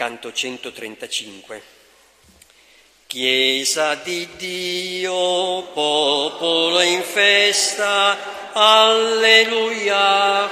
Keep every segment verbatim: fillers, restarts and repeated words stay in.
canto centotrentacinque. Chiesa di Dio, popolo in festa, alleluia,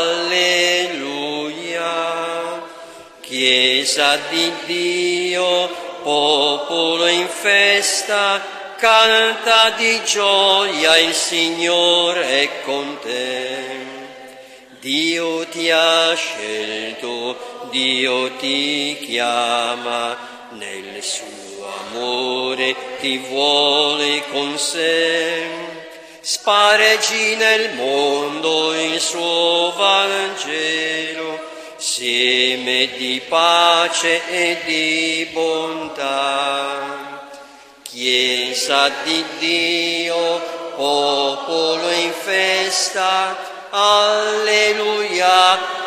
alleluia. Chiesa di Dio, popolo in festa, canta di gioia, il Signore è con te. Dio ti ha scelto, Dio ti chiama, nel suo amore ti vuole con sé. Spargi nel mondo il suo Vangelo, seme di pace e di bontà. Chiesa di Dio, popolo in festa, alleluia,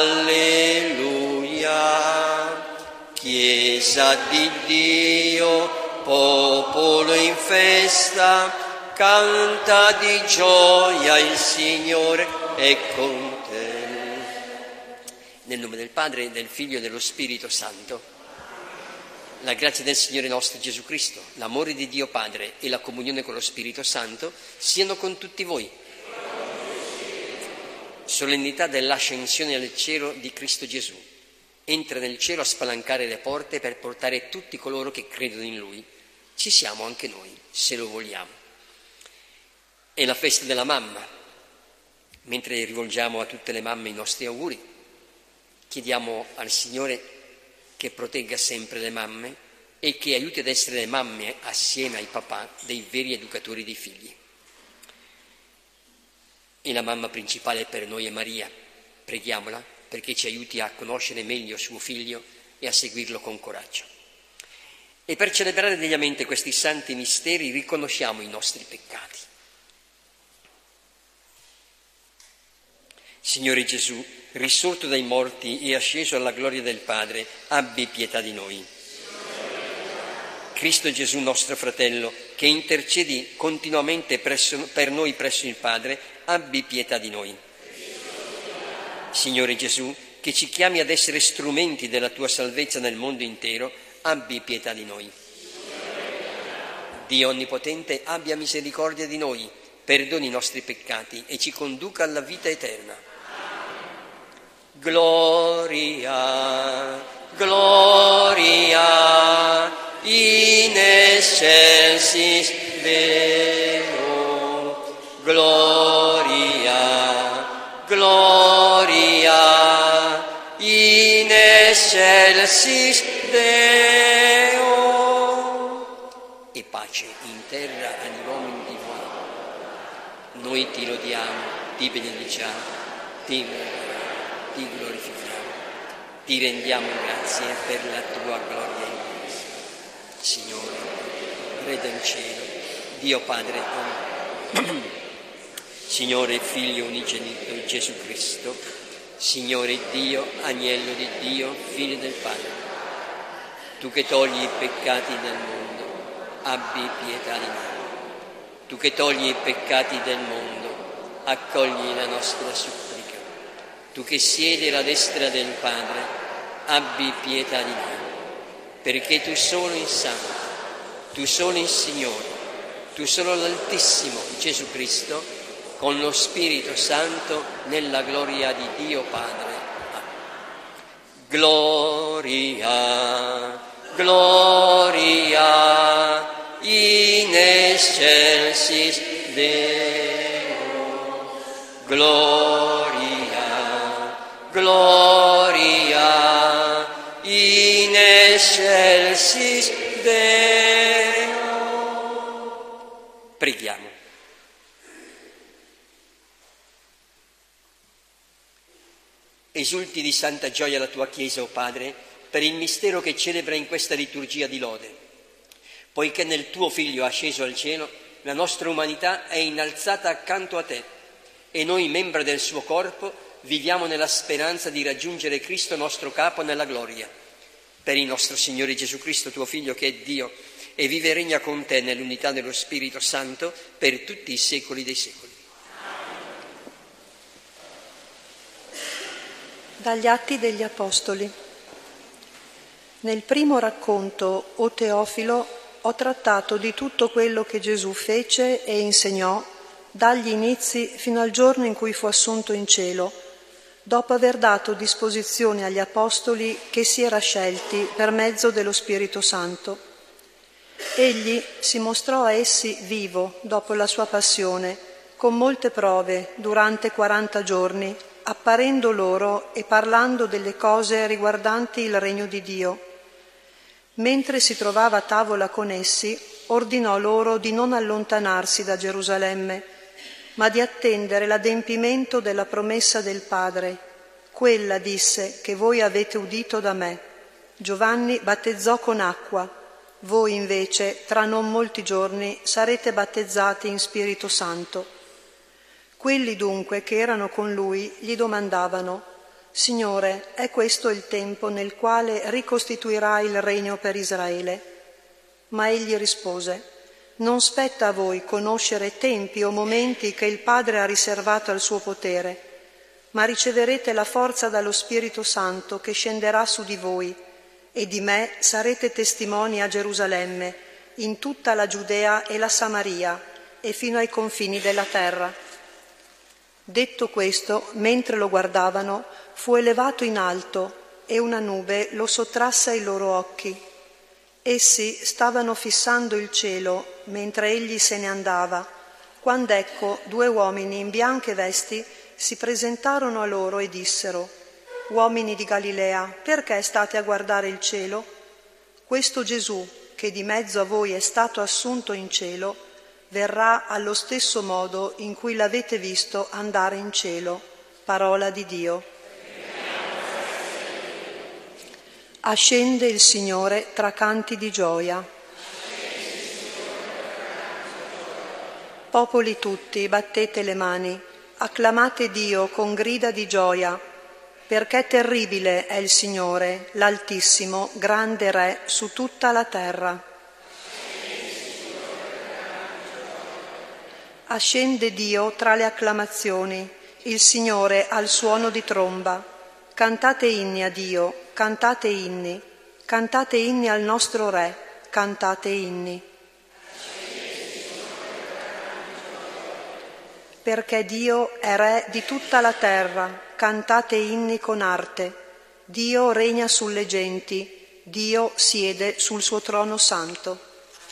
alleluia. Chiesa di Dio, popolo in festa, canta di gioia, il Signore è con te. Nel nome del Padre, del Figlio e dello Spirito Santo. La grazia del Signore nostro Gesù Cristo, l'amore di Dio Padre e la comunione con lo Spirito Santo siano con tutti voi. Solennità dell'ascensione al cielo di Cristo Gesù. Entra nel cielo a spalancare le porte per portare tutti coloro che credono in Lui. Ci siamo anche noi, se lo vogliamo. È la festa della mamma. Mentre rivolgiamo a tutte le mamme i nostri auguri, chiediamo al Signore che protegga sempre le mamme e che aiuti ad essere le mamme, assieme ai papà, dei veri educatori dei figli. E la mamma principale per noi è Maria. Preghiamola perché ci aiuti a conoscere meglio suo figlio e a seguirlo con coraggio. E per celebrare degnamente questi santi misteri riconosciamo i nostri peccati. Signore Gesù, risorto dai morti e asceso alla gloria del Padre, abbi pietà di noi. Cristo Gesù, nostro fratello, che intercedi continuamente presso, per noi presso il Padre, abbi pietà di noi. Signore Gesù, che ci chiami ad essere strumenti della tua salvezza nel mondo intero, abbi pietà di noi. Dio Onnipotente, abbia misericordia di noi, perdoni i nostri peccati e ci conduca alla vita eterna. Gloria, gloria, in excelsis Deo. Gloria, gloria, in excelsis Deo. E pace in terra agli uomini di buono. Noi ti lodiamo, ti benediciamo, ti ti glorifichiamo, ti rendiamo grazie per la tua gloria immensa. Signore, Re del cielo, Dio Padre Onnipotenente, Signore Figlio unigenito Gesù Cristo, Signore Dio, Agnello di Dio, Figlio del Padre, tu che togli i peccati del mondo, abbi pietà di noi. Tu che togli i peccati del mondo, accogli la nostra supplica. Tu che siedi alla destra del Padre, abbi pietà di noi, perché tu solo il Santo, tu solo il Signore, tu solo l'Altissimo Gesù Cristo, con lo Spirito Santo, nella gloria di Dio Padre. Gloria, gloria, in excelsis Deo. Gloria, gloria, in excelsis Deo. Preghiamo. Esulti di santa gioia la tua Chiesa, o Padre, per il mistero che celebra in questa liturgia di lode. Poiché nel tuo Figlio asceso al cielo, la nostra umanità è innalzata accanto a te e noi, membra del suo corpo, viviamo nella speranza di raggiungere Cristo nostro Capo nella gloria. Per il nostro Signore Gesù Cristo, tuo Figlio, che è Dio e vive e regna con te nell'unità dello Spirito Santo per tutti i secoli dei secoli. Dagli Atti degli Apostoli. Nel primo racconto, o Teofilo, ho trattato di tutto quello che Gesù fece e insegnò dagli inizi fino al giorno in cui fu assunto in cielo, dopo aver dato disposizione agli apostoli che si era scelti per mezzo dello Spirito Santo. Egli si mostrò a essi vivo dopo la sua passione, con molte prove durante quaranta giorni, apparendo loro e parlando delle cose riguardanti il regno di Dio. Mentre si trovava a tavola con essi, ordinò loro di non allontanarsi da Gerusalemme, ma di attendere l'adempimento della promessa del Padre. Quella, disse, che voi avete udito da me. Giovanni battezzò con acqua, voi invece, tra non molti giorni, sarete battezzati in Spirito Santo. Quelli dunque che erano con lui gli domandavano: Signore, è questo il tempo nel quale ricostituirai il regno per Israele? Ma egli rispose: non spetta a voi conoscere tempi o momenti che il Padre ha riservato al suo potere, ma riceverete la forza dallo Spirito Santo che scenderà su di voi, e di me sarete testimoni a Gerusalemme, in tutta la Giudea e la Samaria, e fino ai confini della terra. Detto questo, mentre lo guardavano, fu elevato in alto e una nube lo sottrasse ai loro occhi. Essi stavano fissando il cielo mentre egli se ne andava, quando ecco due uomini in bianche vesti si presentarono a loro e dissero: Uomini di Galilea, perché state a guardare il cielo? Questo Gesù, che di mezzo a voi è stato assunto in cielo, verrà allo stesso modo in cui l'avete visto andare in cielo. Parola di Dio. Ascende il Signore tra canti di gioia. Popoli tutti, battete le mani, acclamate Dio con grida di gioia, perché terribile è il Signore, l'Altissimo, grande Re su tutta la terra. Ascende Dio tra le acclamazioni, il Signore al suono di tromba. Cantate inni a Dio, cantate inni, cantate inni al nostro Re, cantate inni. Perché Dio è Re di tutta la terra, cantate inni con arte. Dio regna sulle genti, Dio siede sul suo trono santo.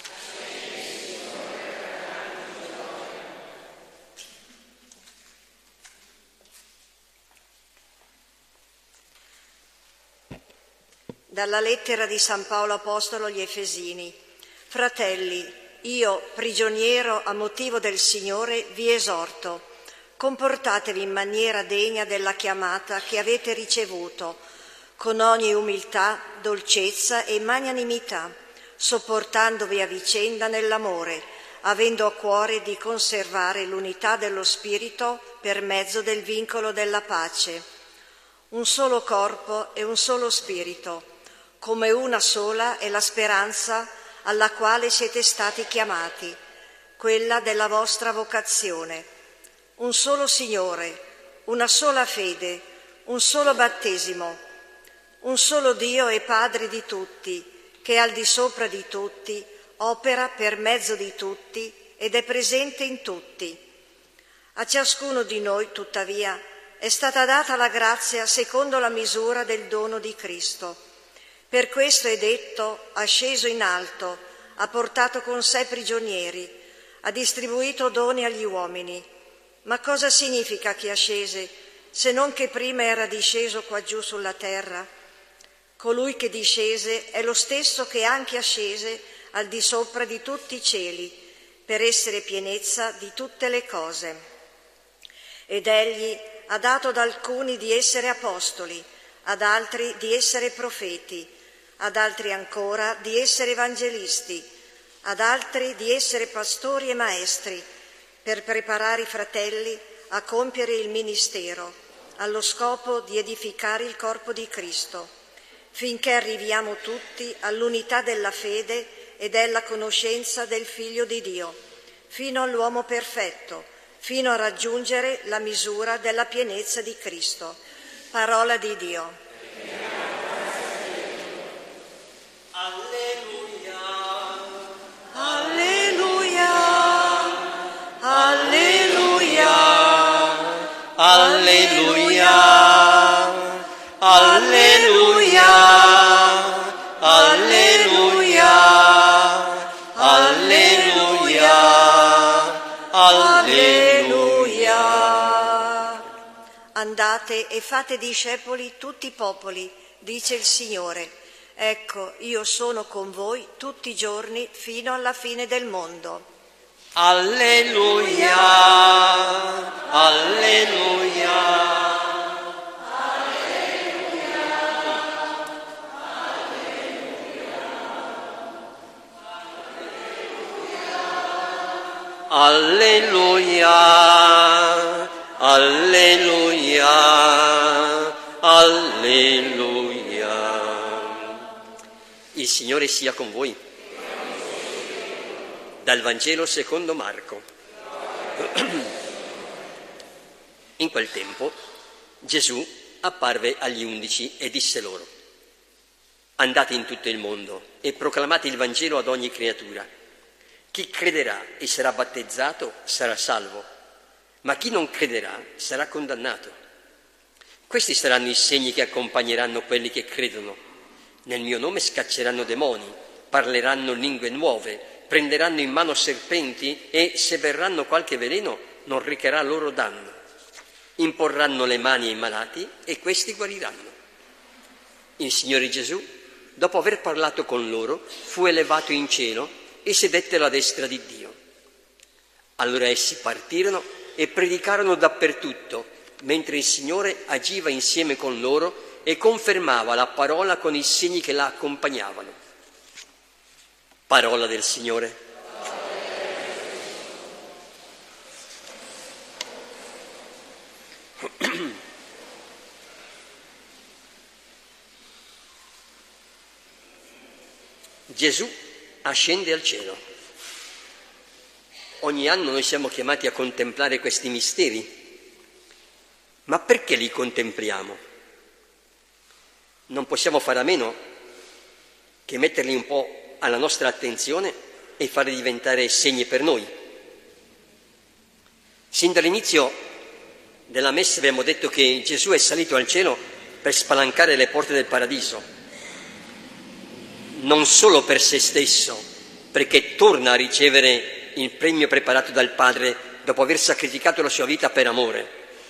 Dalla lettera di San Paolo Apostolo agli Efesini. Fratelli, io, prigioniero a motivo del Signore, vi esorto: comportatevi in maniera degna della chiamata che avete ricevuto, con ogni umiltà, dolcezza e magnanimità, sopportandovi a vicenda nell'amore, avendo a cuore di conservare l'unità dello Spirito per mezzo del vincolo della pace. Un solo corpo e un solo Spirito, come una sola è la speranza alla quale siete stati chiamati, quella della vostra vocazione. Un solo Signore, una sola fede, un solo battesimo, un solo Dio e Padre di tutti, che al di sopra di tutti opera per mezzo di tutti ed è presente in tutti. A ciascuno di noi, tuttavia, è stata data la grazia secondo la misura del dono di Cristo. Per questo è detto: ha sceso in alto, ha portato con sé prigionieri, ha distribuito doni agli uomini. Ma cosa significa che ascese, se non che prima era disceso qua giù sulla terra? Colui che discese è lo stesso che anche ascese al di sopra di tutti i cieli, per essere pienezza di tutte le cose. Ed egli ha dato ad alcuni di essere apostoli, ad altri di essere profeti, ad altri ancora di essere evangelisti, ad altri di essere pastori e maestri, per preparare i fratelli a compiere il ministero, allo scopo di edificare il corpo di Cristo, finché arriviamo tutti all'unità della fede e della conoscenza del Figlio di Dio, fino all'uomo perfetto, fino a raggiungere la misura della pienezza di Cristo. Parola di Dio. Alleluia, alleluia, alleluia, alleluia, alleluia. Andate e fate discepoli tutti i popoli, dice il Signore. Ecco, io sono con voi tutti i giorni fino alla fine del mondo. Alleluia, alleluia. Alleluia, alleluia, alleluia. Il Signore sia con voi. Dal Vangelo secondo Marco. In quel tempo Gesù apparve agli undici e disse loro: andate in tutto il mondo e proclamate il Vangelo ad ogni creatura. Chi crederà e sarà battezzato sarà salvo, ma chi non crederà sarà condannato. Questi saranno i segni che accompagneranno quelli che credono. Nel mio nome scacceranno demoni, parleranno lingue nuove, prenderanno in mano serpenti e, se berranno qualche veleno, non recherà loro danno. Imporranno le mani ai malati e questi guariranno. Il Signore Gesù, dopo aver parlato con loro, fu elevato in cielo e sedette alla destra di Dio. Allora essi partirono e predicarono dappertutto, mentre il Signore agiva insieme con loro e confermava la parola con i segni che la accompagnavano. Parola del Signore. Gesù ascende al cielo. Ogni anno noi siamo chiamati a contemplare questi misteri. Ma perché li contempliamo? Non possiamo fare a meno che metterli un po' alla nostra attenzione e farli diventare segni per noi. Sin dall'inizio della messa abbiamo detto che Gesù è salito al cielo per spalancare le porte del paradiso. Non solo per se stesso, perché torna a ricevere il premio preparato dal Padre dopo aver sacrificato la sua vita per amore,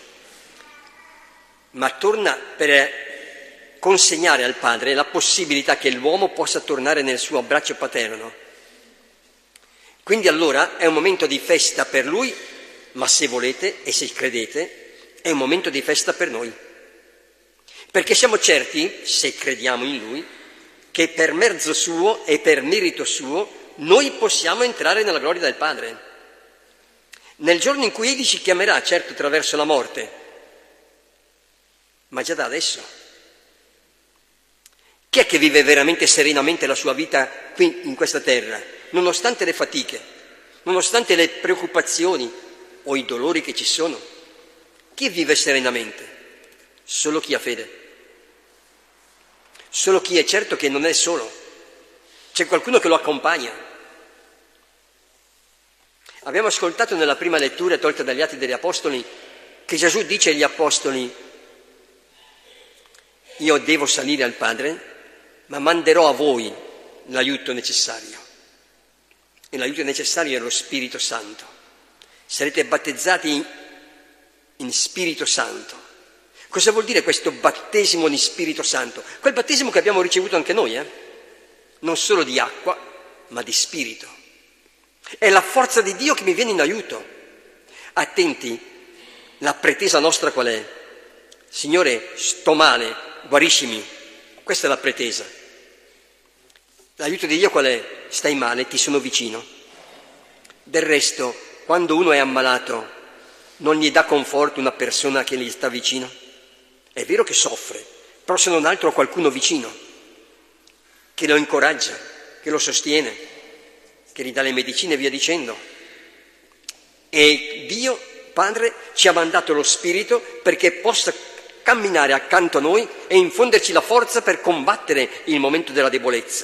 ma torna per consegnare al Padre la possibilità che l'uomo possa tornare nel suo abbraccio paterno. Quindi allora è un momento di festa per Lui, ma se volete e se credete, è un momento di festa per noi. Perché siamo certi, se crediamo in Lui, che per mezzo suo e per merito suo noi possiamo entrare nella gloria del Padre. Nel giorno in cui Egli ci chiamerà, certo attraverso la morte, ma già da adesso. Chi è che vive veramente serenamente la sua vita qui in questa terra, nonostante le fatiche, nonostante le preoccupazioni o i dolori che ci sono? Chi vive serenamente? Solo chi ha fede. Solo chi è certo che non è solo, c'è qualcuno che lo accompagna. Abbiamo ascoltato nella prima lettura tolta dagli Atti degli Apostoli che Gesù dice agli Apostoli: io devo salire al Padre, ma manderò a voi l'aiuto necessario. E l'aiuto necessario è lo Spirito Santo. Sarete battezzati in, in Spirito Santo. Cosa vuol dire questo battesimo di Spirito Santo? Quel battesimo che abbiamo ricevuto anche noi, eh? Non solo di acqua, ma di Spirito. È la forza di Dio che mi viene in aiuto. Attenti, la pretesa nostra qual è? Signore, sto male, guariscimi. Questa è la pretesa. L'aiuto di Dio qual è? Stai male, ti sono vicino. Del resto, quando uno è ammalato, non gli dà conforto una persona che gli sta vicino? È vero che soffre, però se non altro ha qualcuno vicino, che lo incoraggia, che lo sostiene, che gli dà le medicine e via dicendo. E Dio, Padre, ci ha mandato lo Spirito perché possa camminare accanto a noi e infonderci la forza per combattere il momento della debolezza.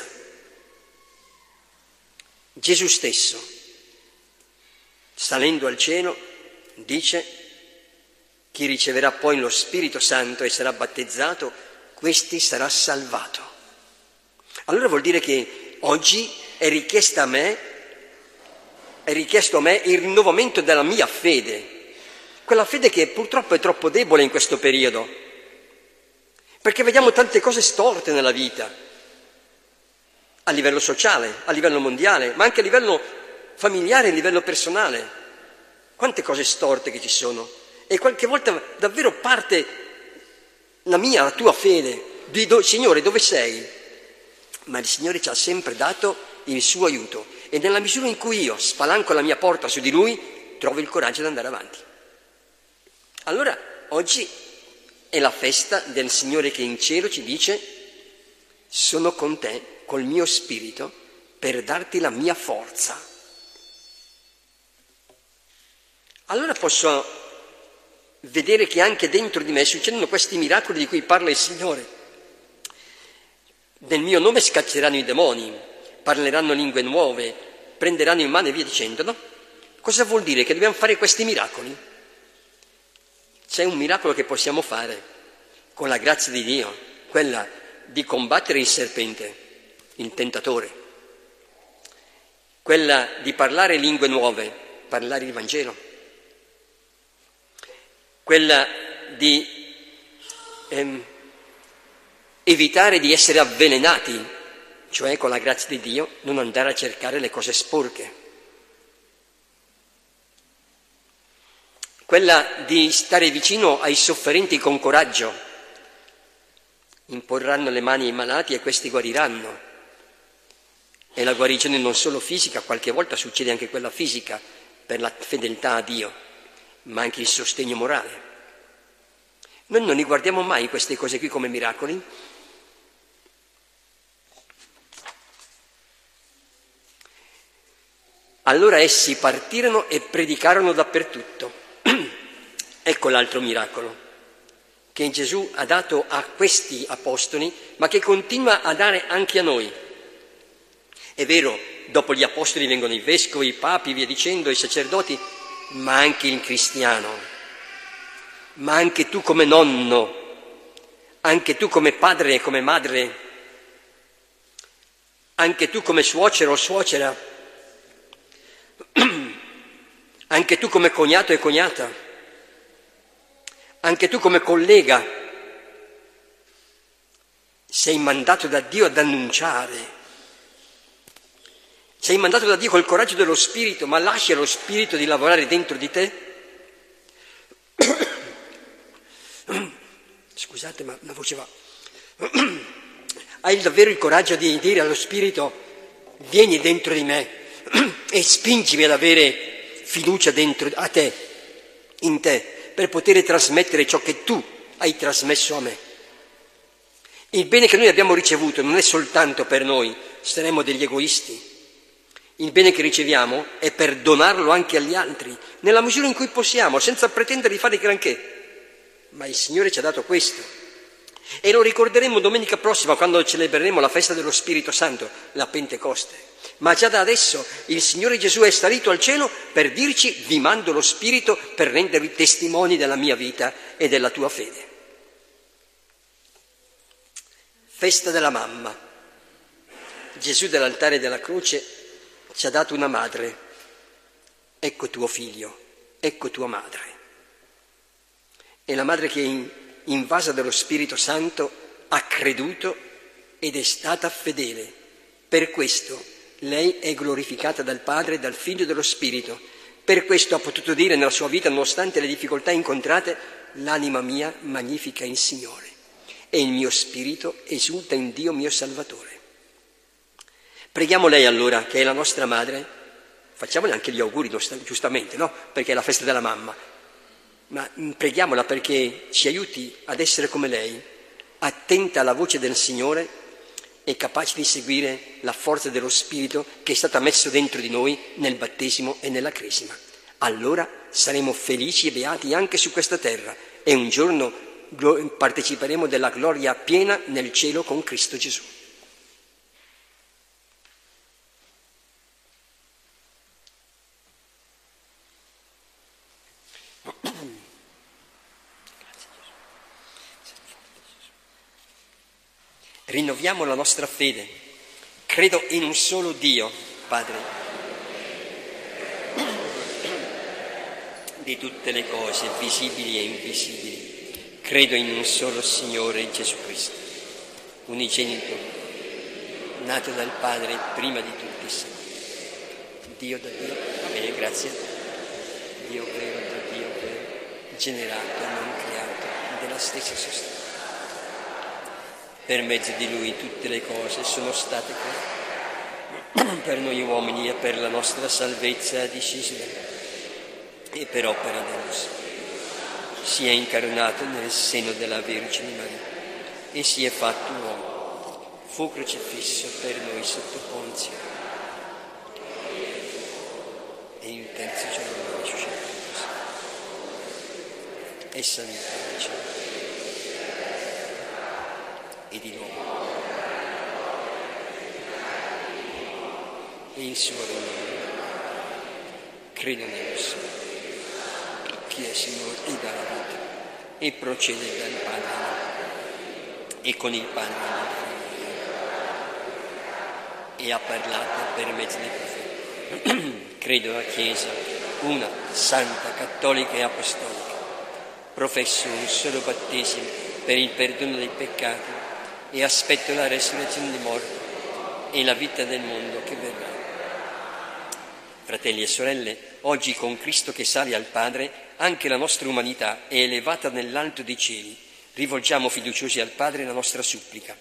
Gesù stesso, salendo al cielo, dice chi riceverà poi lo Spirito Santo e sarà battezzato, questi sarà salvato. Allora vuol dire che oggi è richiesta a me, è richiesto a me il rinnovamento della mia fede, quella fede che purtroppo è troppo debole in questo periodo, perché vediamo tante cose storte nella vita, a livello sociale, a livello mondiale, ma anche a livello familiare, a livello personale. Quante cose storte che ci sono. E qualche volta davvero parte la mia, la tua fede, di do, Signore, dove sei? Ma il Signore ci ha sempre dato il suo aiuto e nella misura in cui io spalanco la mia porta su di Lui, trovo il coraggio di andare avanti. Allora, oggi è la festa del Signore che in cielo ci dice: sono con te, col mio spirito, per darti la mia forza. Allora posso vedere che anche dentro di me succedono questi miracoli di cui parla il Signore. Nel mio nome scacceranno i demoni, parleranno lingue nuove, prenderanno in mano e via dicendo, no? Cosa vuol dire? Che dobbiamo fare questi miracoli? C'è un miracolo che possiamo fare con la grazia di Dio, quella di combattere il serpente, il tentatore, quella di parlare lingue nuove, parlare il Vangelo, quella di ehm, evitare di essere avvelenati, cioè con la grazia di Dio non andare a cercare le cose sporche, quella di stare vicino ai sofferenti con coraggio, imporranno le mani ai malati e questi guariranno. E la guarigione non solo fisica, qualche volta succede anche quella fisica per la fedeltà a Dio, ma anche il sostegno morale. Noi non li guardiamo mai queste cose qui come miracoli? Allora essi partirono e predicarono dappertutto. Ecco l'altro miracolo che Gesù ha dato a questi apostoli, ma che continua a dare anche a noi. È vero, dopo gli apostoli vengono i vescovi, i papi, via dicendo, i sacerdoti, ma anche il cristiano, ma anche tu come nonno, anche tu come padre e come madre, anche tu come suocero o suocera, anche tu come cognato e cognata, anche tu come collega, sei mandato da Dio ad annunciare, sei mandato da Dio col coraggio dello Spirito, ma lascia lo Spirito di lavorare dentro di te. Scusate, ma la voce va. Hai davvero il coraggio di dire allo Spirito: vieni dentro di me e spingimi ad avere fiducia dentro a te, in te, per poter trasmettere ciò che tu hai trasmesso a me. Il bene che noi abbiamo ricevuto non è soltanto per noi, saremmo degli egoisti. Il bene che riceviamo è per donarlo anche agli altri, nella misura in cui possiamo, senza pretendere di fare granché. Ma il Signore ci ha dato questo. E lo ricorderemo domenica prossima, quando celebreremo la festa dello Spirito Santo, la Pentecoste. Ma già da adesso il Signore Gesù è salito al cielo per dirci: vi mando lo Spirito per rendervi testimoni della mia vita e della tua fede. Festa della mamma. Gesù dall'altare della croce ci ha dato una madre. Ecco tuo figlio, ecco tua madre. E la madre che invasa dello Spirito Santo ha creduto ed è stata fedele. Per questo lei è glorificata dal Padre, dal Figlio e dallo Spirito. Per questo ha potuto dire nella sua vita, nonostante le difficoltà incontrate: l'anima mia magnifica il Signore e il mio spirito esulta in Dio mio Salvatore. Preghiamo lei allora, che è la nostra madre, facciamole anche gli auguri giustamente, no? Perché è la festa della mamma, ma preghiamola perché ci aiuti ad essere come lei, attenta alla voce del Signore e capace di seguire la forza dello Spirito che è stata messo dentro di noi nel battesimo e nella cresima. Allora saremo felici e beati anche su questa terra e un giorno parteciperemo della gloria piena nel cielo con Cristo Gesù. rinnoviamo la nostra fede. Credo in un solo Dio, Padre, di tutte le cose, visibili e invisibili. Credo in un solo Signore Gesù Cristo, unigenito, nato dal Padre prima di tutti i secoli. Dio da Dio, va bene, grazie. Dio vero da Dio vero, generato e non creato, della stessa sostanza. Per mezzo di Lui tutte le cose sono state create. Per noi uomini e per la nostra salvezza è disceso da Lui. E per opera dello Spirito si è incarnato nel seno della Vergine Maria e si è fatto uomo, fu crocifisso per noi sotto Ponzio e il terzo giorno risuscitò e salì al cielo e di nuovo e il suo regno. Credo nello Signore, che è Signore e dà la vita e procede dal Padre e con il Padre nel Figlio e ha parlato per mezzo dei profeti. Credo alla Chiesa, una, santa, cattolica e apostolica. Professo un solo battesimo per il perdono dei peccati e aspetto la resurrezione dei morti e la vita del mondo che verrà. Fratelli e sorelle, oggi con Cristo che sale al Padre, anche la nostra umanità è elevata nell'alto dei cieli. Rivolgiamo fiduciosi al Padre la nostra supplica.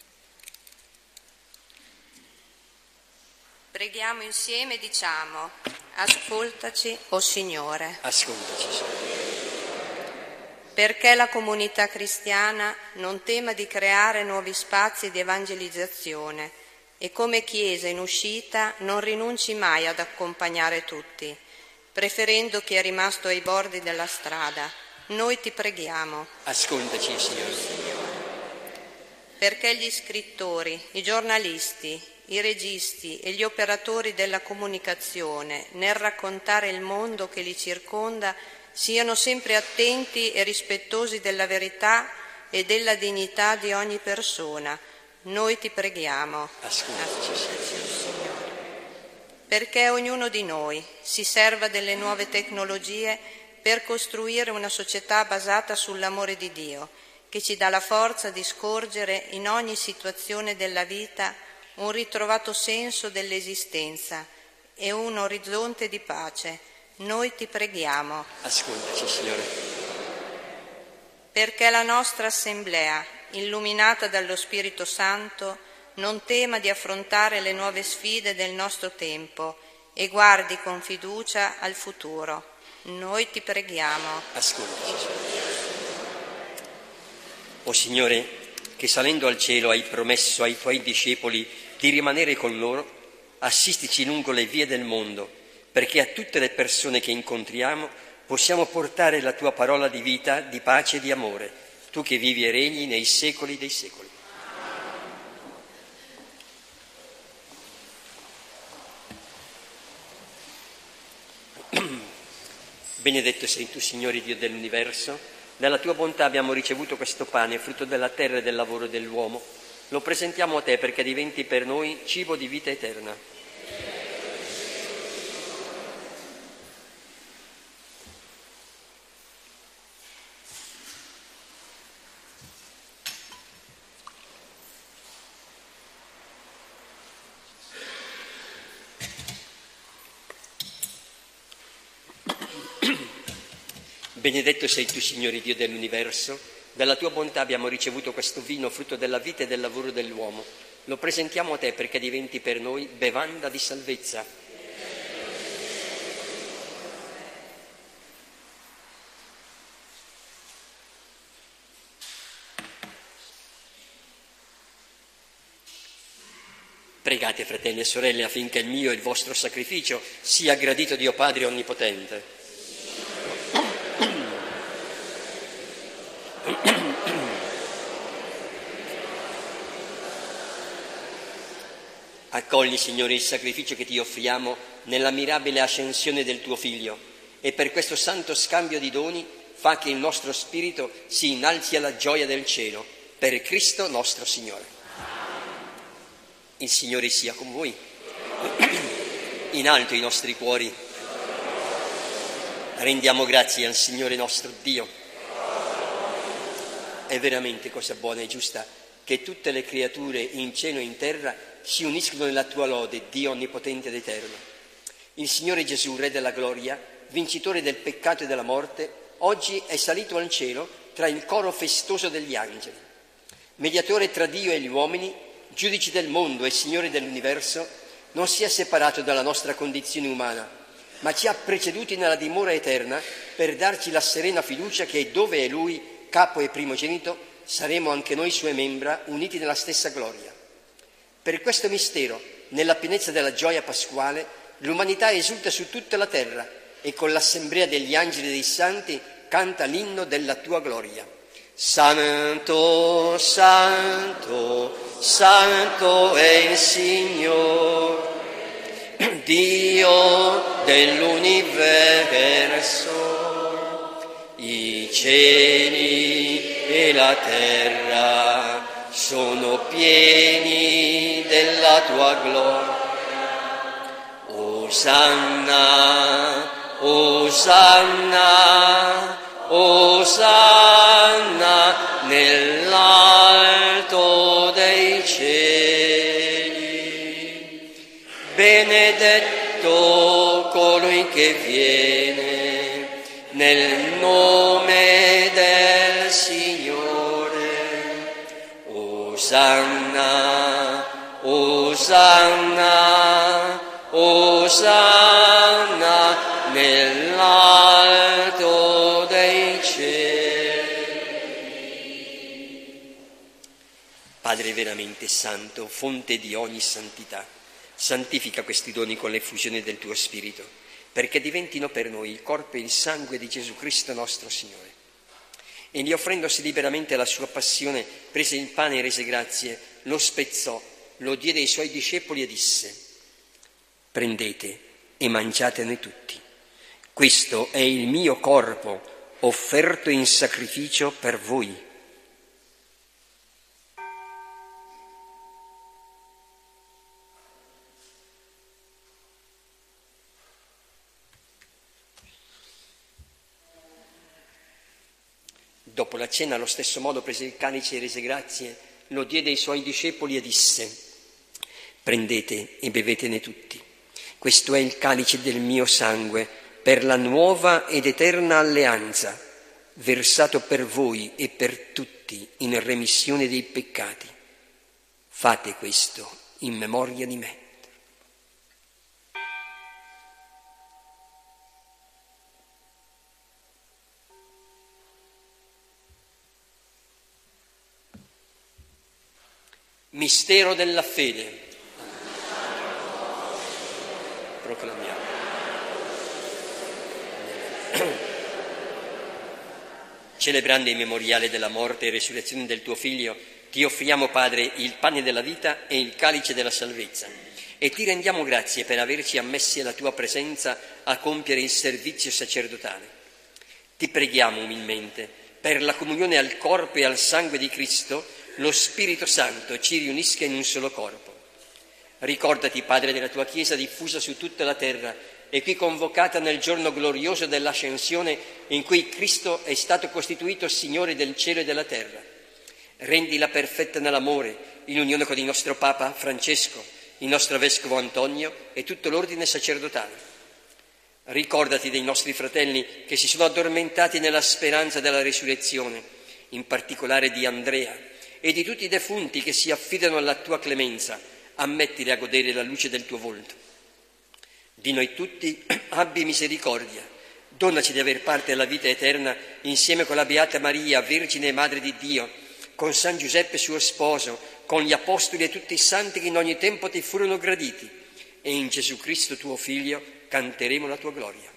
Preghiamo insieme e diciamo: ascoltaci, o Signore. Ascoltaci, Signore. Perché la comunità cristiana non tema di creare nuovi spazi di evangelizzazione e come Chiesa in uscita non rinunci mai ad accompagnare tutti, preferendo chi è rimasto ai bordi della strada. Noi ti preghiamo. Ascoltaci, Signore. Perché gli scrittori, i giornalisti, i registi e gli operatori della comunicazione nel raccontare il mondo che li circonda siano sempre attenti e rispettosi della verità e della dignità di ogni persona. Noi ti preghiamo. Ascoltaci, Signore. Perché ognuno di noi si serva delle nuove tecnologie per costruire una società basata sull'amore di Dio, che ci dà la forza di scorgere in ogni situazione della vita un ritrovato senso dell'esistenza e un orizzonte di pace. Noi ti preghiamo. Ascoltaci, Signore. Perché la nostra assemblea, illuminata dallo Spirito Santo, non tema di affrontare le nuove sfide del nostro tempo e guardi con fiducia al futuro. Noi ti preghiamo. Ascoltaci, Signore. O Signore, che salendo al cielo hai promesso ai tuoi discepoli di rimanere con loro, assistici lungo le vie del mondo, perché a tutte le persone che incontriamo possiamo portare la tua parola di vita, di pace e di amore, tu che vivi e regni nei secoli dei secoli. Benedetto sei tu, Signore Dio dell'universo, dalla tua bontà abbiamo ricevuto questo pane, frutto della terra e del lavoro dell'uomo. Lo presentiamo a te perché diventi per noi cibo di vita eterna. Benedetto sei tu, Signore Dio dell'universo, dalla tua bontà abbiamo ricevuto questo vino, frutto della vita e del lavoro dell'uomo. Lo presentiamo a te perché diventi per noi bevanda di salvezza. Pregate, fratelli e sorelle, affinché il mio e il vostro sacrificio sia gradito Dio Padre Onnipotente. Accogli, Signore, il sacrificio che ti offriamo nella mirabile ascensione del tuo Figlio e per questo santo scambio di doni fa che il nostro spirito si innalzi alla gioia del cielo. Per Cristo nostro Signore. Il Signore sia con voi. In alto i nostri cuori. Rendiamo grazie al Signore nostro Dio. È veramente cosa buona e giusta che tutte le creature in cielo e in terra si uniscono nella tua lode, Dio onnipotente ed eterno. Il Signore Gesù, Re della gloria, vincitore del peccato e della morte, oggi è salito al cielo tra il coro festoso degli angeli. Mediatore tra Dio e gli uomini, giudice del mondo e Signore dell'universo, non si è separato dalla nostra condizione umana, ma ci ha preceduti nella dimora eterna per darci la serena fiducia che dove è Lui, capo e primogenito, saremo anche noi sue membra uniti nella stessa gloria. Per questo mistero, nella pienezza della gioia pasquale, l'umanità esulta su tutta la terra e con l'assemblea degli angeli e dei santi canta l'inno della tua gloria. Santo, santo, santo è il Signore, Dio dell'universo. I cieli e la terra sono pieni della tua gloria. Osanna, Osanna, Osanna nell'alto dei cieli. Benedetto colui che viene nel nome del Signore. Osanna, Osanna, Osanna nell'alto dei cieli. Padre veramente santo, fonte di ogni santità, santifica questi doni con l'effusione del tuo Spirito, perché diventino per noi il corpo e il sangue di Gesù Cristo nostro Signore. Egli, offrendosi liberamente alla sua passione, prese il pane e rese grazie, lo spezzò, lo diede ai suoi discepoli e disse: prendete e mangiatene tutti. Questo è il mio corpo offerto in sacrificio per voi. Dopo la cena, allo stesso modo, prese il calice e rese grazie, lo diede ai suoi discepoli e disse: prendete e bevetene tutti. Questo è il calice del mio sangue, per la nuova ed eterna alleanza, versato per voi e per tutti in remissione dei peccati. Fate questo in memoria di me. Mistero della fede. Proclamiamo. Celebrando il memoriale della morte e resurrezione del tuo Figlio, ti offriamo, Padre, il pane della vita e il calice della salvezza, e ti rendiamo grazie per averci ammessi alla tua presenza a compiere il servizio sacerdotale. Ti preghiamo umilmente, per la comunione al corpo e al sangue di Cristo, lo Spirito Santo ci riunisca in un solo corpo. Ricordati, Padre, della tua Chiesa diffusa su tutta la terra e qui convocata nel giorno glorioso dell'ascensione in cui Cristo è stato costituito Signore del cielo e della terra. Rendila perfetta nell'amore, in unione con il nostro Papa Francesco, il nostro Vescovo Antonio e tutto l'ordine sacerdotale. Ricordati dei nostri fratelli che si sono addormentati nella speranza della risurrezione, in particolare di Andrea, e di tutti i defunti che si affidano alla tua clemenza. Ammettili a godere la luce del tuo volto. Di noi tutti abbi misericordia, donaci di aver parte alla vita eterna insieme con la Beata Maria, Vergine e Madre di Dio, con San Giuseppe suo sposo, con gli Apostoli e tutti i santi che in ogni tempo ti furono graditi, e in Gesù Cristo tuo Figlio canteremo la tua gloria.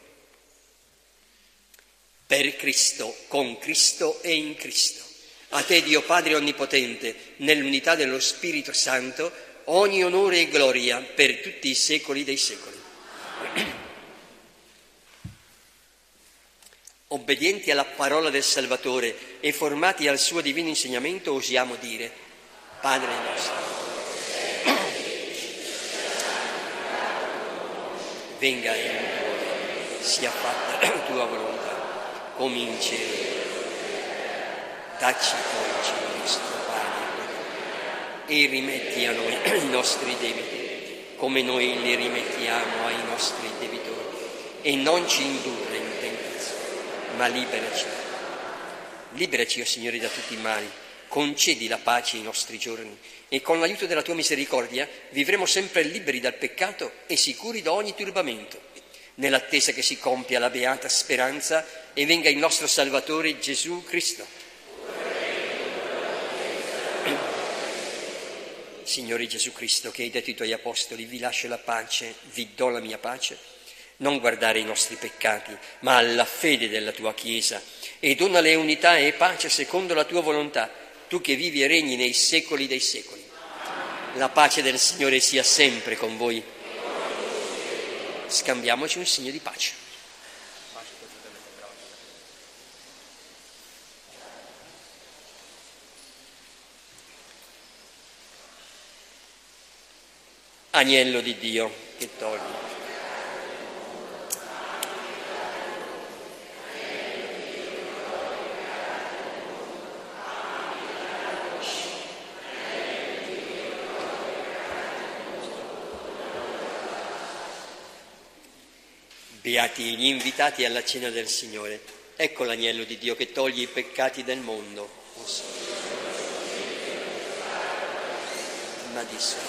Per Cristo, con Cristo e in Cristo. A te, Dio Padre Onnipotente, nell'unità dello Spirito Santo, ogni onore e gloria per tutti i secoli dei secoli. Obbedienti alla parola del Salvatore e formati al suo divino insegnamento, osiamo dire: Padre nostro, venga il mio cuore, sia fatta la tua volontà, come in cielo. Dacci oggi il nostro pane e rimetti a noi i nostri debiti, come noi li rimettiamo ai nostri debitori, e non ci indurre in tentazione, ma liberaci. Liberaci, o Signore, da tutti i mali, concedi la pace ai nostri giorni e con l'aiuto della tua misericordia vivremo sempre liberi dal peccato e sicuri da ogni turbamento, nell'attesa che si compia la beata speranza e venga il nostro Salvatore Gesù Cristo. Signore Gesù Cristo, che hai detto ai tuoi apostoli, vi lascio la pace, vi do la mia pace, non guardare i nostri peccati, ma alla fede della tua Chiesa, e donale unità e pace secondo la tua volontà, tu che vivi e regni nei secoli dei secoli. La pace del Signore sia sempre con voi. Scambiamoci un segno di pace. Agnello di Dio che togli. Beati gli invitati alla cena del Signore. Ecco l'agnello di Dio che toglie i peccati del mondo. Ma disse: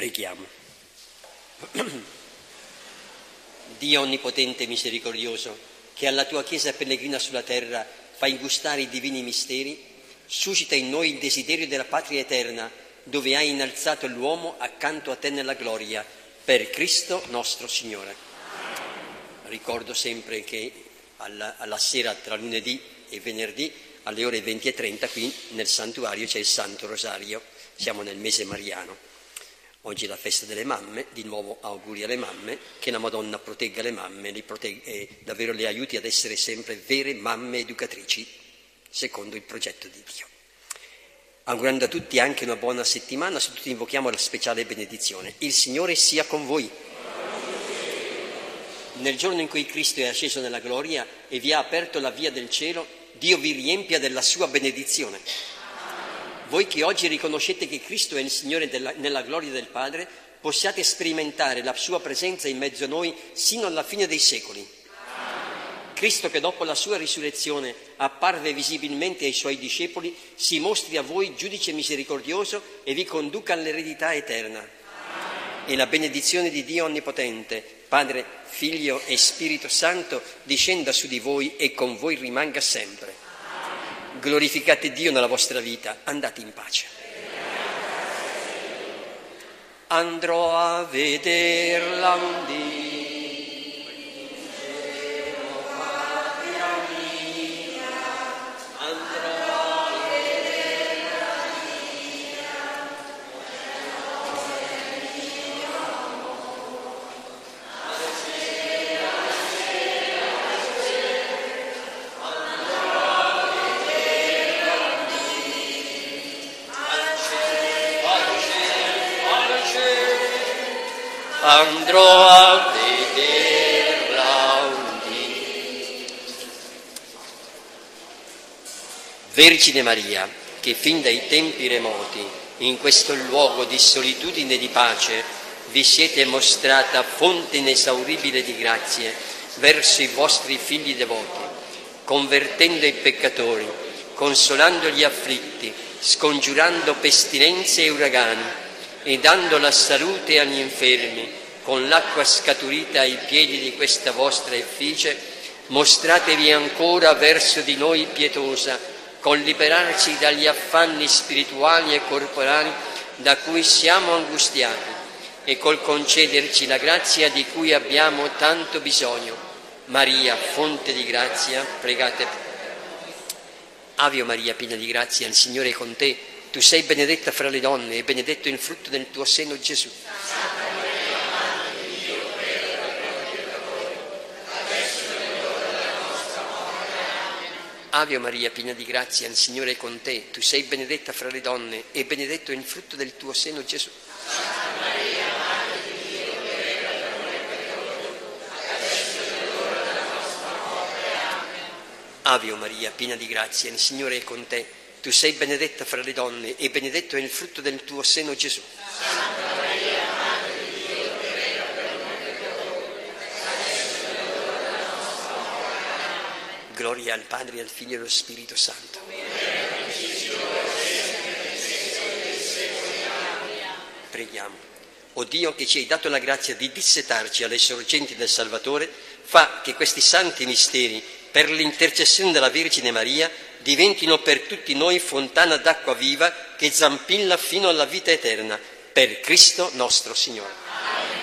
Preghiamo. Dio onnipotente e misericordioso, che alla tua Chiesa pellegrina sulla terra fai gustare i divini misteri, suscita in noi il desiderio della patria eterna, dove hai innalzato l'uomo accanto a te nella gloria, per Cristo nostro Signore. Ricordo sempre che alla, alla sera tra lunedì e venerdì alle ore venti e trenta qui nel santuario c'è il Santo Rosario, siamo nel mese mariano. Oggi è la festa delle mamme, di nuovo auguri alle mamme, che la Madonna protegga le mamme li protegga, e davvero le aiuti ad essere sempre vere mamme educatrici, secondo il progetto di Dio. Augurando a tutti anche una buona settimana, su tutti invochiamo la speciale benedizione. Il Signore sia con voi. Nel giorno in cui Cristo è asceso nella gloria e vi ha aperto la via del cielo, Dio vi riempia della sua benedizione. Voi che oggi riconoscete che Cristo è il Signore della, nella gloria del Padre, possiate sperimentare la sua presenza in mezzo a noi sino alla fine dei secoli. Cristo, che dopo la sua risurrezione apparve visibilmente ai suoi discepoli, si mostri a voi giudice misericordioso e vi conduca all'eredità eterna. E la benedizione di Dio Onnipotente, Padre, Figlio e Spirito Santo, discenda su di voi e con voi rimanga sempre. Glorificate Dio nella vostra vita, andate in pace. Andrò a vederla un dì. Andrò a vederla un dì. Vergine Maria, che fin dai tempi remoti, in questo luogo di solitudine e di pace, vi siete mostrata fonte inesauribile di grazie verso i vostri figli devoti, convertendo i peccatori, consolando gli afflitti, scongiurando pestilenze e uragani, e dando la salute agli infermi, con l'acqua scaturita ai piedi di questa vostra effigie, mostratevi ancora verso di noi pietosa, col liberarci dagli affanni spirituali e corporali da cui siamo angustiati e col concederci la grazia di cui abbiamo tanto bisogno. Maria, fonte di grazia, pregate. Ave Maria, piena di grazia, il Signore è con te. Tu sei benedetta fra le donne e benedetto il frutto del tuo seno, Gesù. Santa Maria, Madre di Dio, prega per noi peccatori, adesso è l'ora della nostra morte. Amen. Ave Maria, piena di grazia, il Signore è con te. Tu sei benedetta fra le donne e benedetto il frutto del tuo seno, Gesù. Santa Maria, Madre di Dio, prega per noi peccatori, adesso è l'ora della nostra morte. Amen. Ave Maria, piena di grazia, il Signore è con te. Tu sei benedetta fra le donne e benedetto è il frutto del tuo seno, Gesù. Santa Maria, Madre di Dio, prega per noi peccatori, adesso è l'ora della nostra morte. Amen. Gloria al Padre, al Figlio e allo Spirito Santo. Preghiamo. O Dio, che ci hai dato la grazia di dissetarci alle sorgenti del Salvatore, fa che questi santi misteri, per l'intercessione della Vergine Maria, diventino per tutti noi fontana d'acqua viva che zampilla fino alla vita eterna, per Cristo nostro Signore. Amen.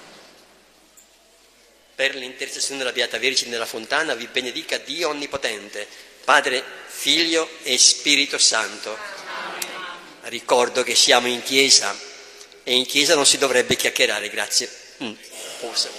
Per l'intercessione della Beata Vergine della Fontana vi benedica Dio Onnipotente, Padre, Figlio e Spirito Santo. Amen. Ricordo che siamo in chiesa e in chiesa non si dovrebbe chiacchierare, grazie. Mm. Posa.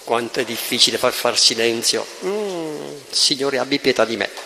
quanto è difficile far far silenzio. Mm, Signore, abbi pietà di me.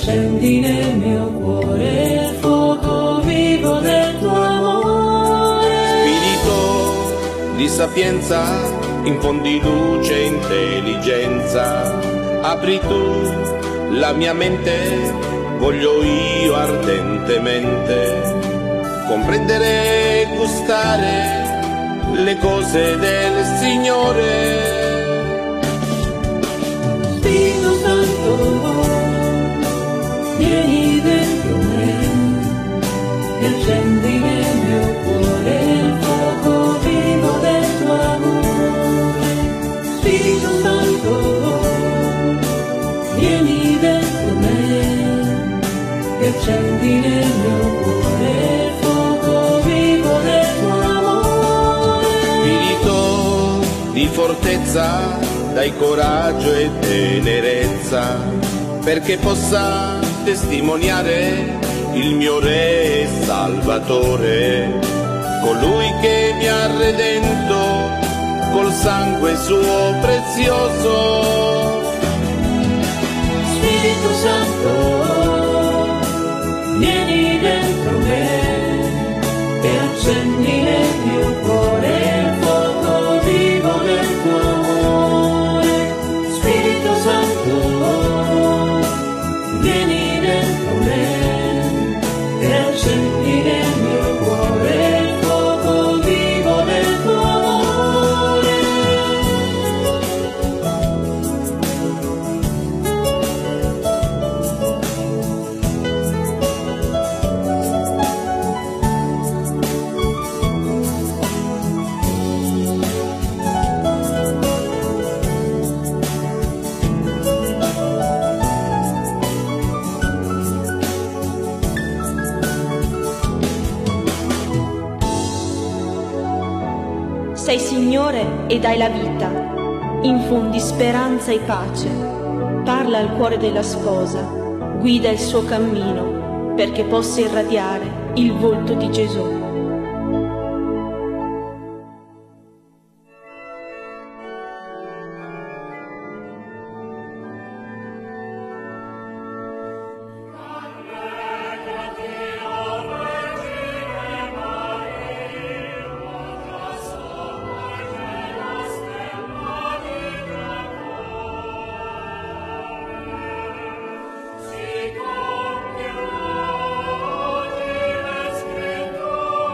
accendi nel mio cuore il fuoco vivo del tuo amore. Spirito di sapienza, infondi luce e intelligenza, apri tu la mia mente, voglio io ardentemente comprendere e gustare le cose del Signore. Spirito Santo, vieni dentro me e accendi nel mio cuore il fuoco vivo del tuo amore. Spirito Santo, vieni dentro me e accendi nel mio cuore il fuoco vivo del tuo amore. Spirito di fortezza, dai coraggio e tenerezza, perché possa testimoniare il mio Re e Salvatore, colui che mi ha redento col sangue suo prezioso. Spirito Santo, vieni dentro me e accendi nel mio cuore il fuoco vivo del tuo amore. Spirito Santo, vieni dentro me e accendi nel mio cuore il fuoco vivo del tuo amore. Sei Signore e dai la vita, infondi speranza e pace, parla al cuore della sposa, guida il suo cammino perché possa irradiare il volto di Gesù. Scritto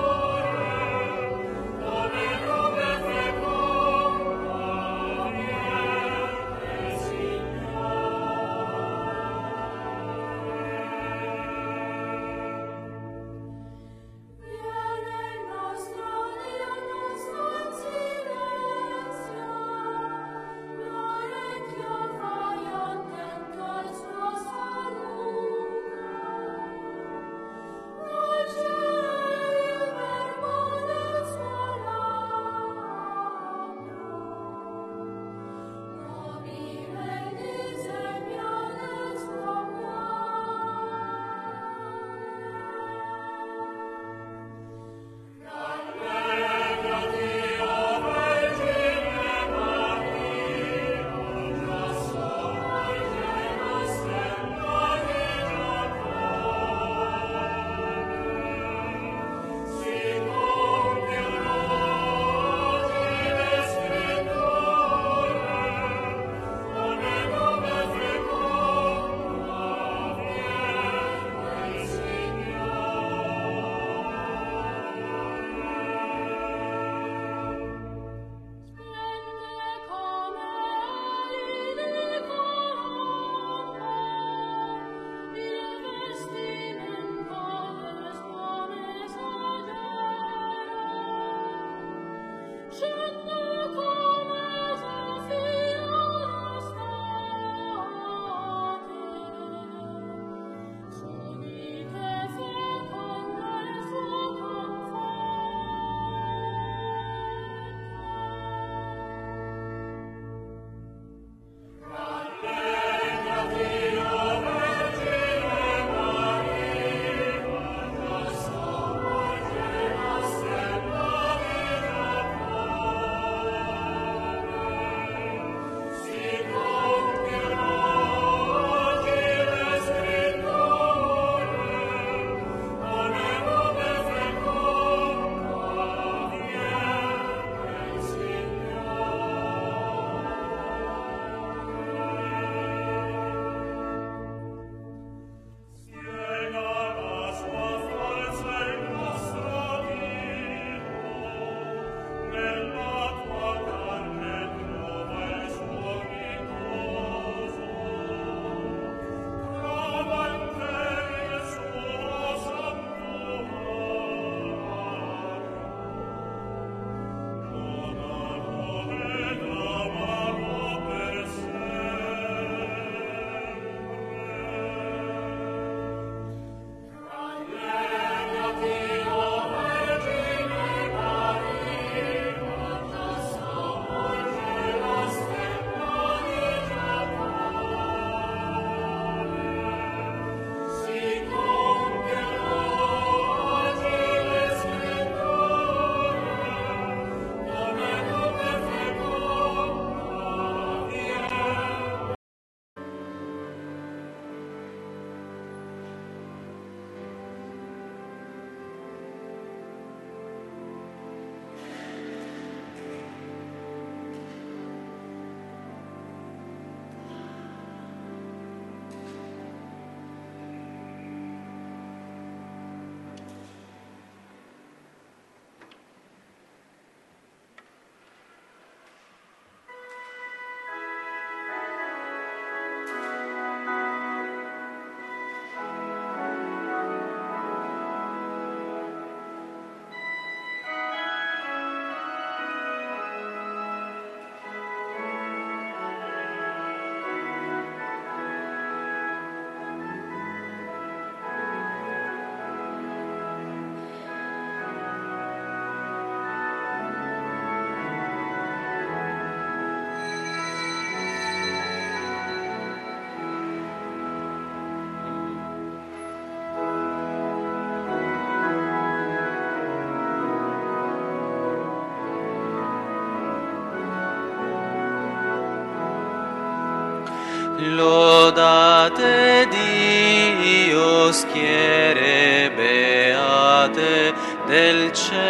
Lodate Dio, schiere beate del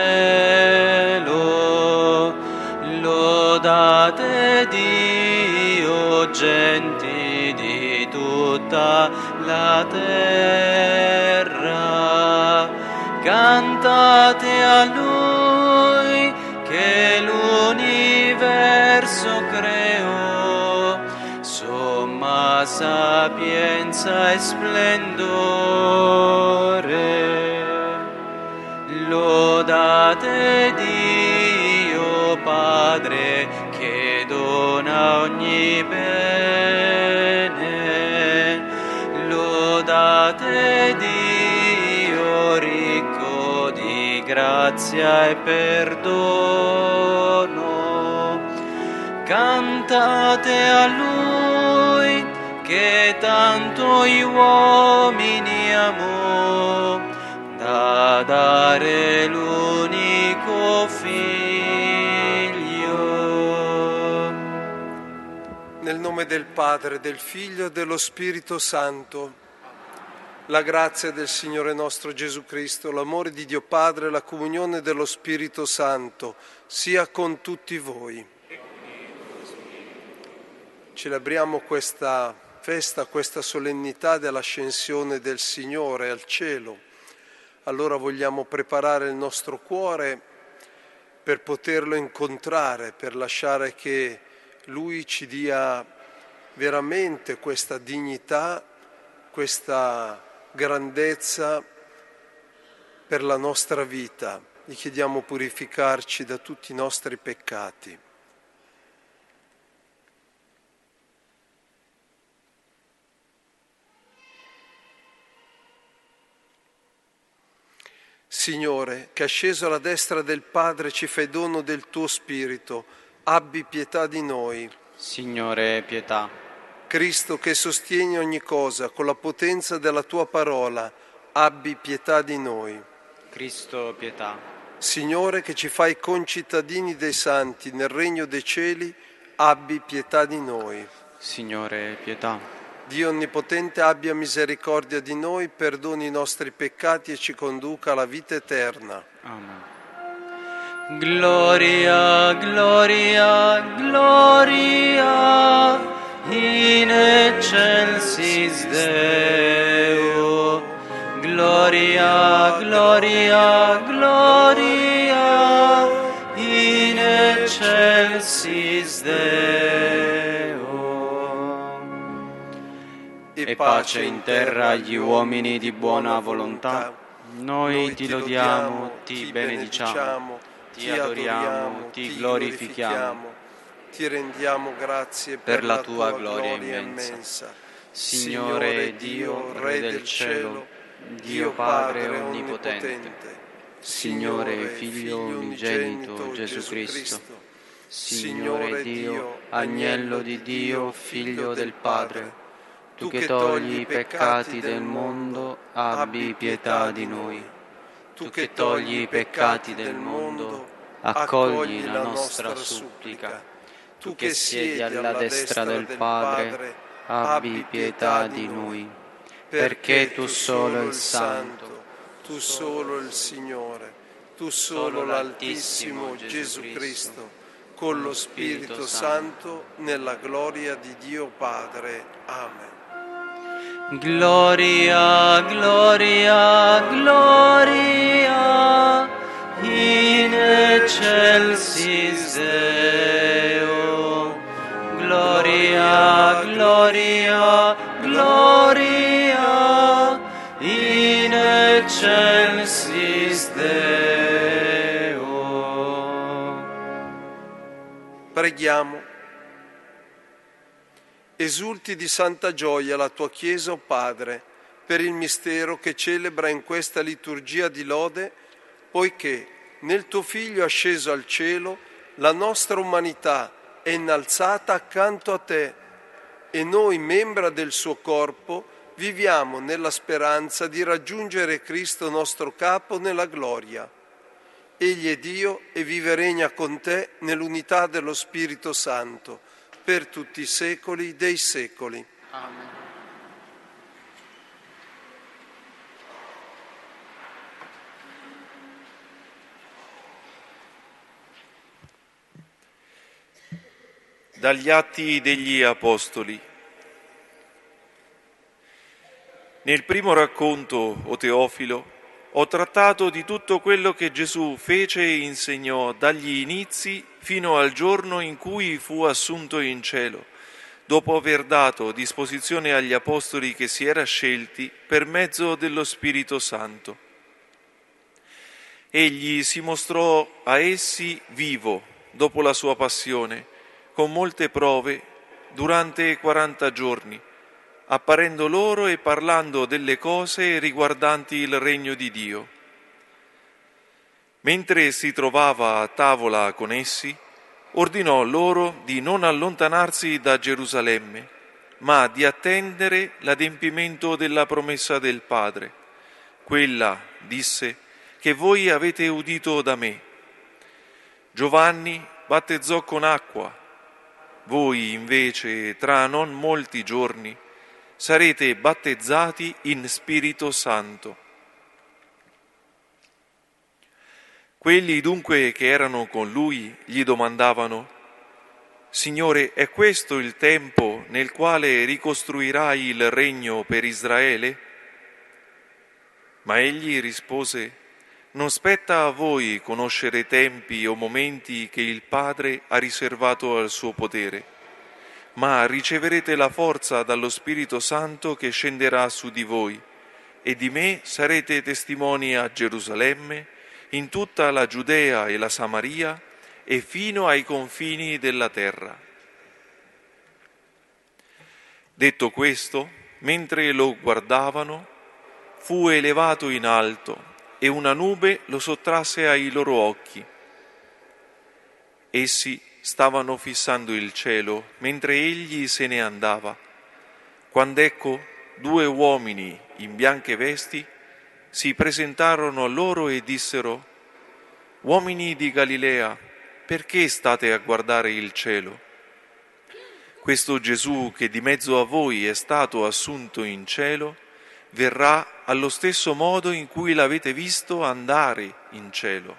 cielo. Lodate Dio, genti di tutta la terra. Cantate a Lui che l'universo creò, somma sapienza e splendore. Lodate Dio Padre che dona ogni bene. Lodate Dio ricco di grazia e perdono. Cantate a Lui che tanto gli uomini amò, da dare l'unico Figlio. Nel nome del Padre, del Figlio e dello Spirito Santo. La grazia del Signore nostro Gesù Cristo, l'amore di Dio Padre, la comunione dello Spirito Santo sia con tutti voi. Celebriamo questa festa, questa solennità dell'ascensione del Signore al cielo. Allora vogliamo preparare il nostro cuore per poterlo incontrare, per lasciare che Lui ci dia veramente questa dignità, questa grandezza per la nostra vita. Gli chiediamo purificarci da tutti i nostri peccati. Signore, che asceso alla destra del Padre ci fai dono del tuo Spirito, abbi pietà di noi. Signore, pietà. Cristo, che sostieni ogni cosa con la potenza della tua parola, abbi pietà di noi. Cristo, pietà. Signore, che ci fai concittadini dei santi nel regno dei cieli, abbi pietà di noi. Signore, pietà. Dio Onnipotente abbia misericordia di noi, perdoni i nostri peccati e ci conduca alla vita eterna. Amen. Gloria, gloria, gloria, in excelsis Deo. Gloria, gloria, gloria, in excelsis Deo. E pace in terra agli uomini di buona volontà. Noi ti lodiamo, ti benediciamo, ti adoriamo, ti glorifichiamo. Ti rendiamo grazie per la tua gloria immensa. Signore Dio, Re del cielo, Dio Padre onnipotente, Signore Figlio unigenito Gesù Cristo, Signore Dio, Agnello di Dio, Figlio del Padre, tu che togli i peccati del mondo, abbi pietà di noi. Tu che togli i peccati del mondo, accogli la nostra supplica. Tu che siedi alla destra del Padre, abbi pietà di noi. Perché tu solo il Santo, tu solo il Signore, tu solo l'Altissimo Gesù Cristo, con lo Spirito Santo, nella gloria di Dio Padre. Amen. Gloria, gloria, gloria, in excelsis Deo. Gloria, gloria, gloria, in excelsis Deo. Preghiamo. Esulti di santa gioia la tua Chiesa, o Padre, per il mistero che celebra in questa liturgia di lode, poiché nel tuo Figlio asceso al cielo la nostra umanità è innalzata accanto a te e noi, membra del suo corpo, viviamo nella speranza di raggiungere Cristo nostro Capo nella gloria. Egli è Dio e vive e regna con te nell'unità dello Spirito Santo, per tutti i secoli dei secoli. Amen. Dagli Atti degli Apostoli. Nel primo racconto, o Teofilo, ho trattato di tutto quello che Gesù fece e insegnò dagli inizi fino al giorno in cui fu assunto in cielo, dopo aver dato disposizione agli apostoli che si era scelti per mezzo dello Spirito Santo. Egli si mostrò a essi vivo dopo la sua passione, con molte prove, durante quaranta giorni, apparendo loro e parlando delle cose riguardanti il regno di Dio. Mentre si trovava a tavola con essi, ordinò loro di non allontanarsi da Gerusalemme, ma di attendere l'adempimento della promessa del Padre. Quella, disse, che voi avete udito da me. Giovanni battezzò con acqua. Voi invece, tra non molti giorni, sarete battezzati in Spirito Santo. Quelli dunque che erano con lui gli domandavano: Signore, è questo il tempo nel quale ricostruirai il regno per Israele? Ma egli rispose: Non spetta a voi conoscere tempi o momenti che il Padre ha riservato al suo potere, ma riceverete la forza dallo Spirito Santo che scenderà su di voi, e di me sarete testimoni a Gerusalemme, in tutta la Giudea e la Samaria e fino ai confini della terra. Detto questo, mentre lo guardavano, fu elevato in alto e una nube lo sottrasse ai loro occhi. Essi stavano fissando il cielo mentre egli se ne andava, quando ecco due uomini in bianche vesti si presentarono a loro e dissero: Uomini di Galilea, perché state a guardare il cielo? Questo Gesù che di mezzo a voi è stato assunto in cielo verrà allo stesso modo in cui l'avete visto andare in cielo.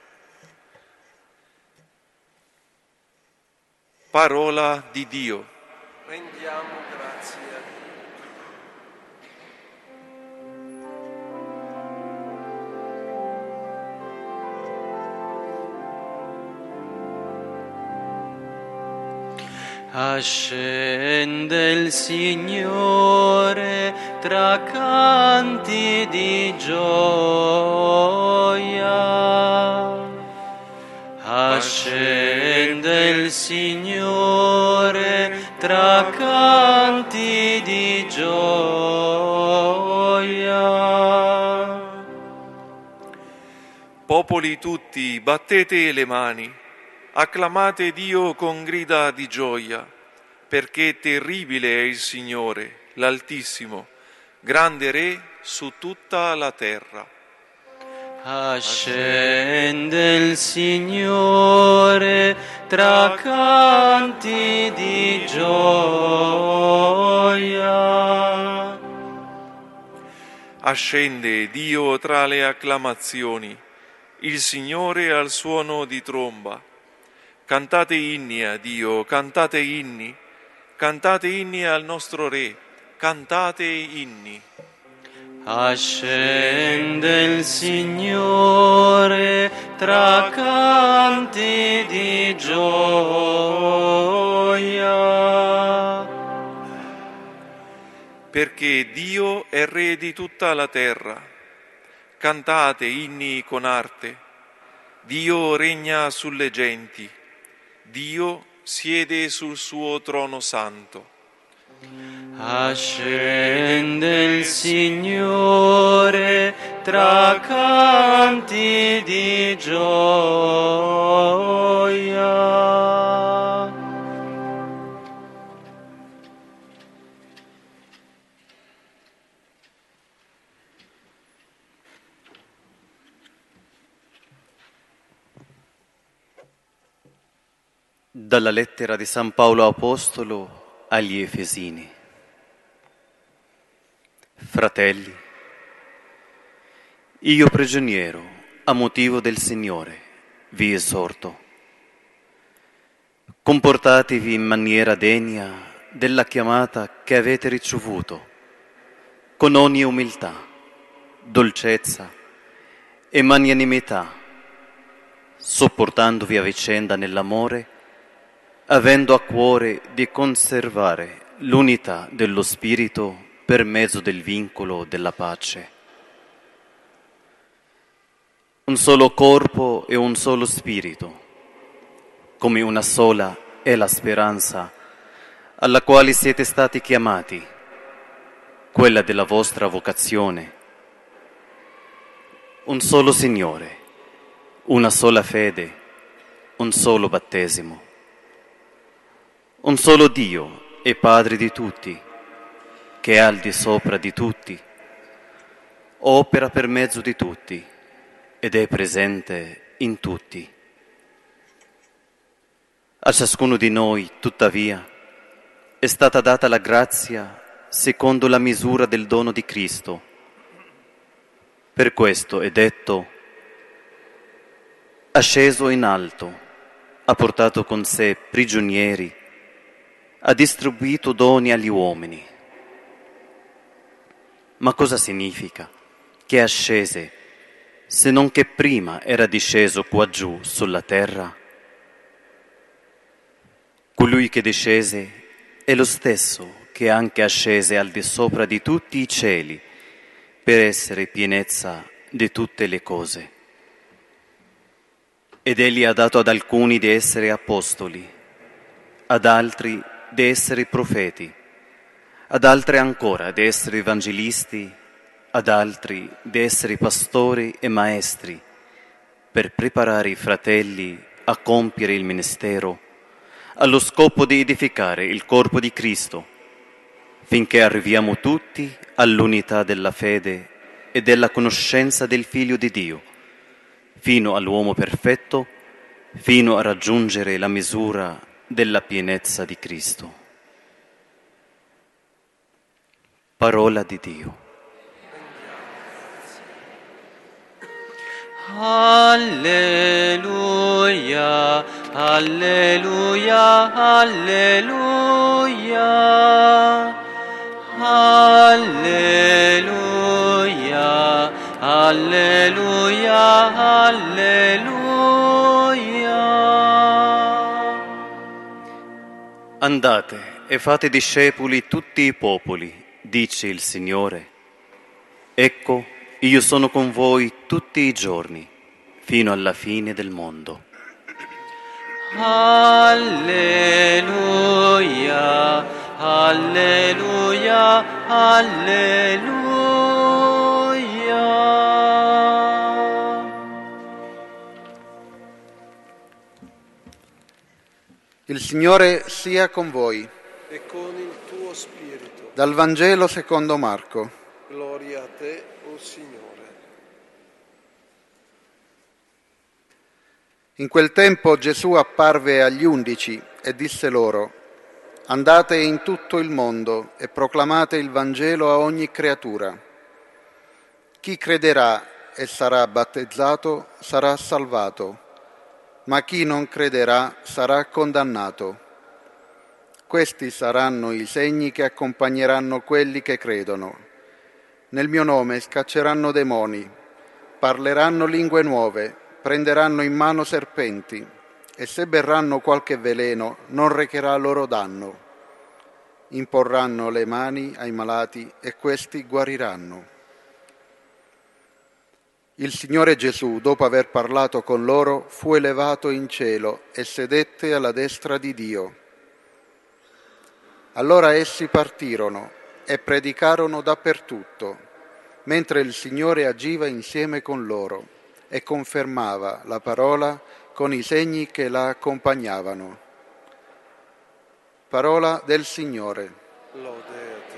Parola di Dio. Rendiamo grazie a Dio. Ascende il Signore tra canti di gioia. Ascende il Signore tra canti di gioia. Popoli tutti, battete le mani, acclamate Dio con grida di gioia, perché terribile è il Signore, l'Altissimo, grande Re su tutta la terra. Ascende il Signore tra canti di gioia. Ascende Dio tra le acclamazioni, il Signore al suono di tromba. Cantate inni a Dio, cantate inni, cantate inni al nostro Re, cantate inni. Ascende il Signore tra canti di gioia. Perché Dio è Re di tutta la terra. Cantate inni con arte. Dio regna sulle genti. Dio siede sul suo trono santo. Ascende il Signore tra canti di gioia. Dalla lettera di San Paolo Apostolo agli Efesini. Fratelli, io prigioniero a motivo del Signore vi esorto. Comportatevi in maniera degna della chiamata che avete ricevuto, con ogni umiltà, dolcezza e magnanimità, sopportandovi a vicenda nell'amore, avendo a cuore di conservare l'unità dello Spirito per mezzo del vincolo della pace. Un solo corpo e un solo Spirito, come una sola è la speranza alla quale siete stati chiamati, quella della vostra vocazione. Un solo Signore, una sola fede, un solo battesimo. Un solo Dio e Padre di tutti, che è al di sopra di tutti, opera per mezzo di tutti ed è presente in tutti. A ciascuno di noi, tuttavia, è stata data la grazia secondo la misura del dono di Cristo. Per questo è detto: asceso in alto, ha portato con sé prigionieri, ha distribuito doni agli uomini. Ma cosa significa che ascese, se non che prima era disceso qua giù sulla terra? Colui che discese è lo stesso che anche ascese al di sopra di tutti i cieli per essere pienezza di tutte le cose. Ed egli ha dato ad alcuni di essere apostoli, ad altri di essere profeti, ad altri ancora di essere evangelisti, ad altri di essere pastori e maestri, per preparare i fratelli a compiere il ministero, allo scopo di edificare il corpo di Cristo, finché arriviamo tutti all'unità della fede e della conoscenza del Figlio di Dio, fino all'uomo perfetto, fino a raggiungere la misura della pienezza di Cristo. Parola di Dio. Alleluia, alleluia, alleluia, alleluia, alleluia, alleluia. Andate e fate discepoli tutti i popoli, dice il Signore. Ecco, io sono con voi tutti i giorni, fino alla fine del mondo. Alleluia, alleluia, alleluia. Il Signore sia con voi. E con il tuo spirito. Dal Vangelo secondo Marco. Gloria a te, o Signore. In quel tempo Gesù apparve agli undici e disse loro: andate in tutto il mondo e proclamate il Vangelo a ogni creatura. Chi crederà e sarà battezzato sarà salvato, ma chi non crederà sarà condannato. Questi saranno i segni che accompagneranno quelli che credono. Nel mio nome scacceranno demoni, parleranno lingue nuove, prenderanno in mano serpenti, e se berranno qualche veleno non recherà loro danno. Imporranno le mani ai malati e questi guariranno. Il Signore Gesù, dopo aver parlato con loro, fu elevato in cielo e sedette alla destra di Dio. Allora essi partirono e predicarono dappertutto, mentre il Signore agiva insieme con loro e confermava la parola con i segni che la accompagnavano. Parola del Signore. Lode a te.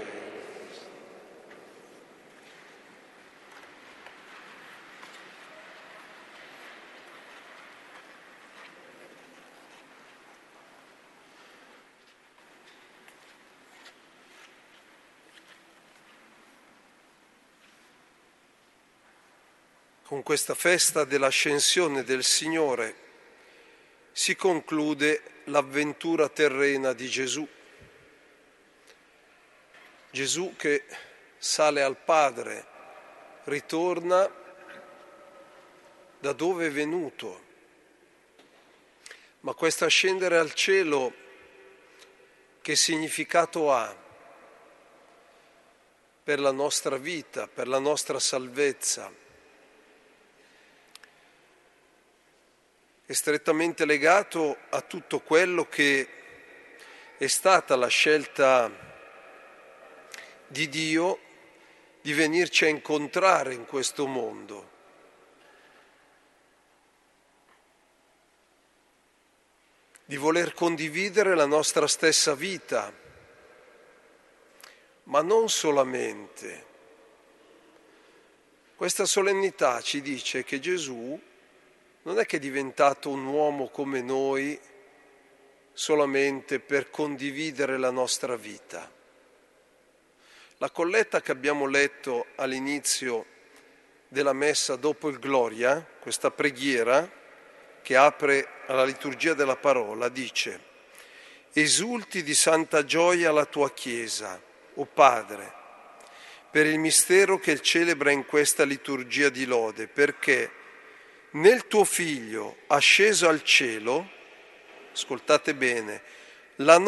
Con questa festa dell'ascensione del Signore si conclude l'avventura terrena di Gesù. Gesù che sale al Padre, ritorna da dove è venuto. Ma questo ascendere al cielo che significato ha per la nostra vita, per la nostra salvezza? È strettamente legato a tutto quello che è stata la scelta di Dio di venirci a incontrare in questo mondo. Di voler condividere la nostra stessa vita, ma non solamente. Questa solennità ci dice che Gesù non è che è diventato un uomo come noi solamente per condividere la nostra vita. La colletta che abbiamo letto all'inizio della messa dopo il Gloria, questa preghiera che apre alla liturgia della parola, dice: esulti di santa gioia la tua Chiesa, o Padre, per il mistero che celebra in questa liturgia di lode, perché nel tuo Figlio asceso al cielo, ascoltate bene, la